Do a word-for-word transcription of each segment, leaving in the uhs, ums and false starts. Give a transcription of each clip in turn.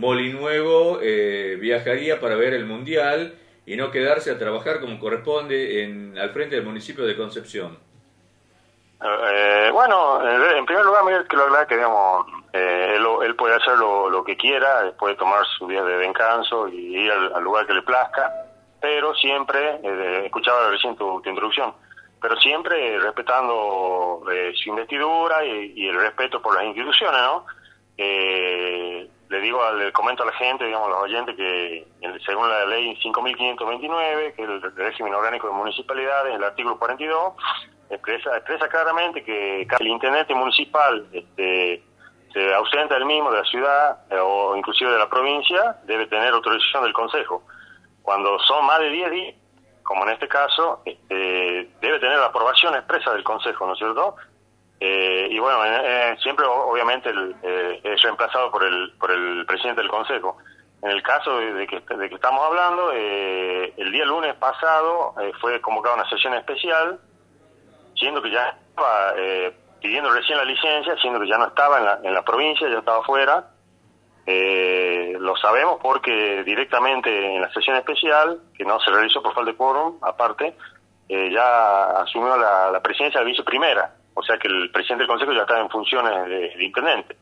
Molinuevo eh, viajaría para ver el Mundial y no quedarse a trabajar como corresponde en, al frente del municipio de Concepción? Eh, bueno, en primer lugar, Miguel, quiero hablar que, digamos, eh, él, él puede hacer lo, lo que quiera, puede tomar su día de descanso y ir al, al lugar que le plazca, pero siempre, eh, escuchaba recién tu, tu introducción, pero siempre respetando eh, su investidura y, y el respeto por las instituciones, ¿no? Eh, le digo, le comento a la gente, digamos, a los oyentes, que según la ley cinco mil quinientos veintinueve, que es el régimen orgánico de municipalidades, el artículo cuarenta y dos, expresa, expresa claramente que el intendente municipal este, se ausenta del mismo, de la ciudad eh, o inclusive de la provincia, debe tener autorización del consejo. Cuando son más de diez días, como en este caso, este, debe tener la aprobación expresa del consejo, ¿no es cierto? Eh, y bueno, eh, siempre obviamente el, eh, es reemplazado por el por el presidente del consejo. En el caso de, de, que, de que estamos hablando, eh, el día lunes pasado eh, fue convocada una sesión especial, siendo que ya estaba eh, pidiendo recién la licencia, siendo que ya no estaba en la, en la provincia, ya estaba fuera. Eh, lo sabemos porque directamente en la sesión especial, que no se realizó por falta de quórum, aparte, eh, ya asumió la, la presidencia de viceprimera. O sea que el presidente del consejo ya estaba en funciones de, de intendente.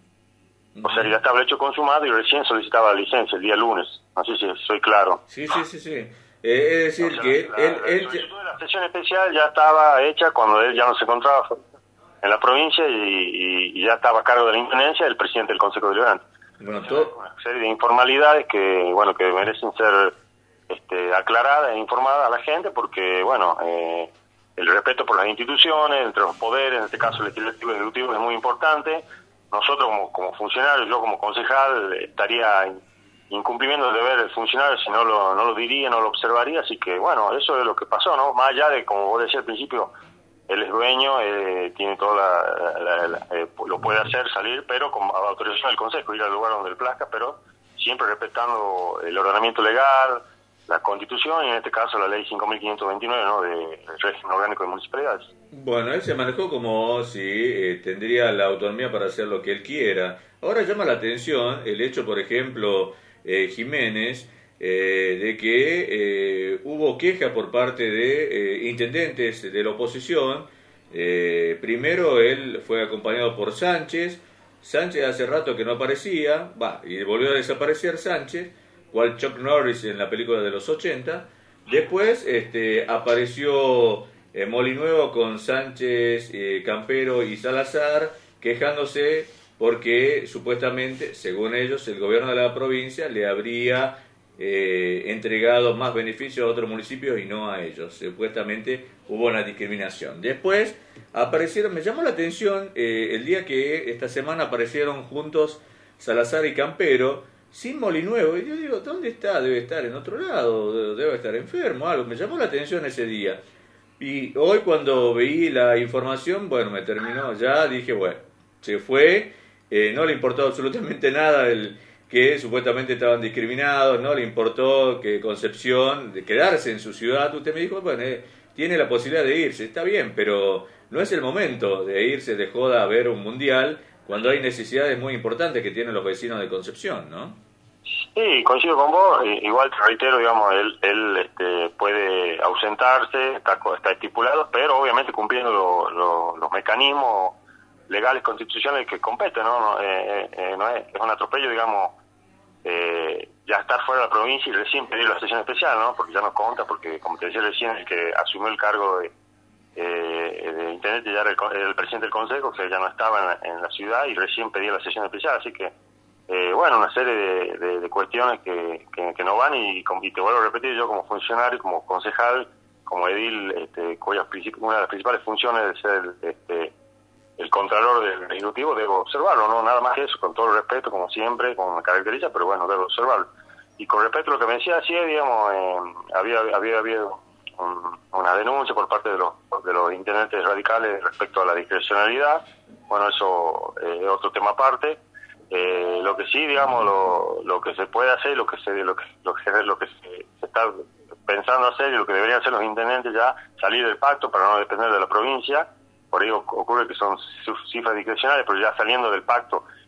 O sea que ya estaba el hecho consumado y recién solicitaba la licencia el día lunes. No sé si soy claro. Sí, sí, sí, sí. Eh, es decir, o sea, que la, él... La, él... la, la sesión especial ya estaba hecha cuando él ya no se encontraba en la provincia y, y, y ya estaba a cargo de la intendencia el presidente del consejo deliberante. Bueno, todo... Una serie de informalidades que, bueno, que merecen ser este, aclaradas e informadas a la gente porque, bueno... Eh, el respeto por las instituciones, entre los poderes, en este caso el legislativo y el ejecutivo, es muy importante. Nosotros como, como funcionarios, yo como concejal, estaría incumpliendo el deber del funcionario si no lo, no lo diría, no lo observaría. Así que, bueno, eso es lo que pasó, ¿no? Más allá de, como vos decías al principio, él es dueño, eh, tiene toda la... la, la eh, lo puede hacer salir, pero con autorización del consejo, ir al lugar donde le plazca, pero siempre respetando el ordenamiento legal, la Constitución y en este caso la ley cinco mil quinientos veintinueve, ¿no?, de régimen orgánico de municipalidades. Bueno, él se manejó como si eh, tendría la autonomía para hacer lo que él quiera. Ahora llama la atención el hecho, por ejemplo, eh, Jiménez, eh, de que eh, hubo queja por parte de eh, intendentes de la oposición. Eh, primero él fue acompañado por Sánchez. Sánchez hace rato que no aparecía, va, y volvió a desaparecer Sánchez, cual Chuck Norris en la película de los ochenta. Después este, apareció eh, Molinuevo con Sánchez, eh, Campero y Salazar, quejándose porque supuestamente, según ellos, el gobierno de la provincia le habría eh, entregado más beneficios a otros municipios y no a ellos. Supuestamente hubo una discriminación. Después aparecieron, me llamó la atención, eh, el día que esta semana aparecieron juntos Salazar y Campero, sin Molinuevo, y yo digo, ¿dónde está? Debe estar en otro lado, debe estar enfermo, algo. Me llamó la atención ese día. Y hoy cuando vi la información, bueno, me terminó ya, dije, bueno, se fue, eh, no le importó absolutamente nada el que supuestamente estaban discriminados, no le importó que Concepción, de quedarse en su ciudad. Usted me dijo, bueno, eh, tiene la posibilidad de irse, está bien, pero no es el momento de irse de joda a ver un mundial cuando hay necesidades muy importantes que tienen los vecinos de Concepción, ¿no? Sí, coincido con vos, igual te reitero, digamos, él, él este, puede ausentarse, está, está estipulado, pero obviamente cumpliendo lo, lo, los mecanismos legales constitucionales que competen, ¿no? No, eh, eh, no es, es un atropello, digamos, eh, ya estar fuera de la provincia y recién pedir la sesión especial, ¿no? Porque ya nos conta, porque como te decía recién, el que asumió el cargo de, eh, de intendente ya era el, el presidente del consejo, que ya no estaba en la, en la ciudad y recién pedía la sesión especial, así que Eh, bueno, una serie de, de, de cuestiones que, que, que no van y, y te vuelvo a repetir, yo como funcionario, como concejal, como edil, este, cuyas una de las principales funciones de ser este, el contralor del ejecutivo, debo observarlo, no nada más que eso, con todo el respeto, como siempre, con la característica, pero bueno, debo observarlo. Y con respecto a lo que me decía, sí, digamos, eh, había había habido un, una denuncia por parte de los de los intendentes radicales respecto a la discrecionalidad. Bueno, eso eh, es otro tema aparte. Eh, lo que sí, digamos, lo, lo que se puede hacer, lo que se lo que lo que, lo que se, se está pensando hacer y lo que deberían hacer los intendentes ya, salir del pacto para no depender de la provincia. Por ello ocurre que son cifras discrecionales, pero ya saliendo del pacto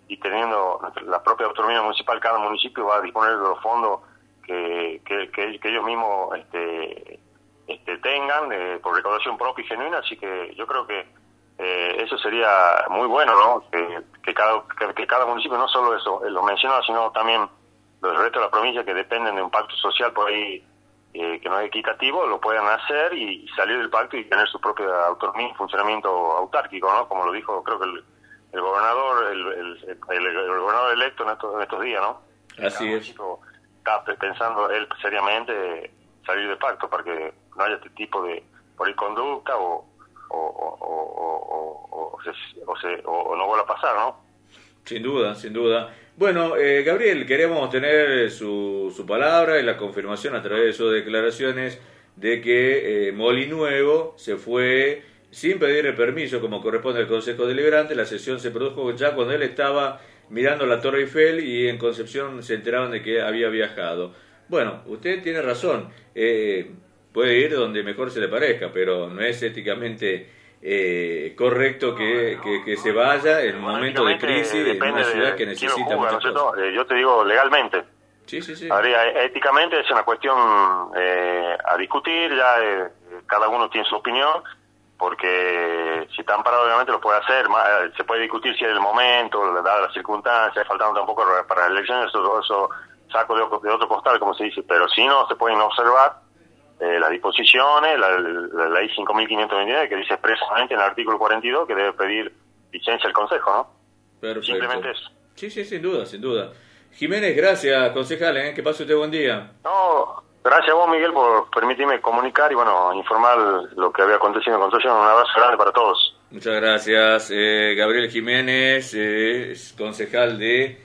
y teniendo la propia autonomía municipal, cada municipio va a disponer de los fondos que, que, que, que ellos mismos este, este, tengan eh, por recaudación propia y genuina, así que yo creo que eh, eso sería muy bueno, ¿no? Que, que, cada, que, que cada municipio, no solo eso, lo mencionado, sino también los restos de la provincia que dependen de un pacto social por ahí eh, que no es equitativo, lo puedan hacer y, y salir del pacto y tener su propia autonomía y funcionamiento autárquico, ¿no? Como lo dijo, creo que el, el gobernador, el, el, el, el gobernador electo en estos, en estos días, ¿no? Así es. Está pensando él seriamente salir del pacto para que no haya este tipo de por ahí conducta o o, o, o, o, o, se, o, se, o no vuelva a pasar, ¿no? Sin duda, sin duda. Bueno, eh, Gabriel, queremos tener su, su palabra y la confirmación a través de sus declaraciones de que eh, Molinuevo se fue sin pedir el permiso como corresponde al Consejo Deliberante. La sesión se produjo ya cuando él estaba mirando la Torre Eiffel y en Concepción se enteraron de que había viajado. Bueno, usted tiene razón, eh, puede ir donde mejor se le parezca, pero no es éticamente eh, correcto que, que, que se vaya en un momento de crisis en una ciudad que necesita muchas cosas. Eh, yo te digo legalmente. Sí, sí, sí. Habría, éticamente es una cuestión eh, a discutir, ya eh, cada uno tiene su opinión, porque si están parados obviamente lo puede hacer, se puede discutir si es el momento, dadas las circunstancias, faltando tampoco para las elecciones, eso, eso saco de otro, de otro costal, como se dice, pero si no, se pueden observar eh, las disposiciones, la, la, la ley cinco mil quinientos veintinueve que dice expresamente en el artículo cuarenta y dos que debe pedir licencia al Consejo, ¿no? Perfecto. Simplemente eso. Sí, sí, sin duda, sin duda. Jiménez, gracias, concejal, ¿eh? Que pase usted buen día. No, gracias a vos, Miguel, por permitirme comunicar y, bueno, informar lo que había acontecido en Concepción. Un abrazo grande para todos. Muchas gracias. Eh, Gabriel Jiménez, eh, es concejal de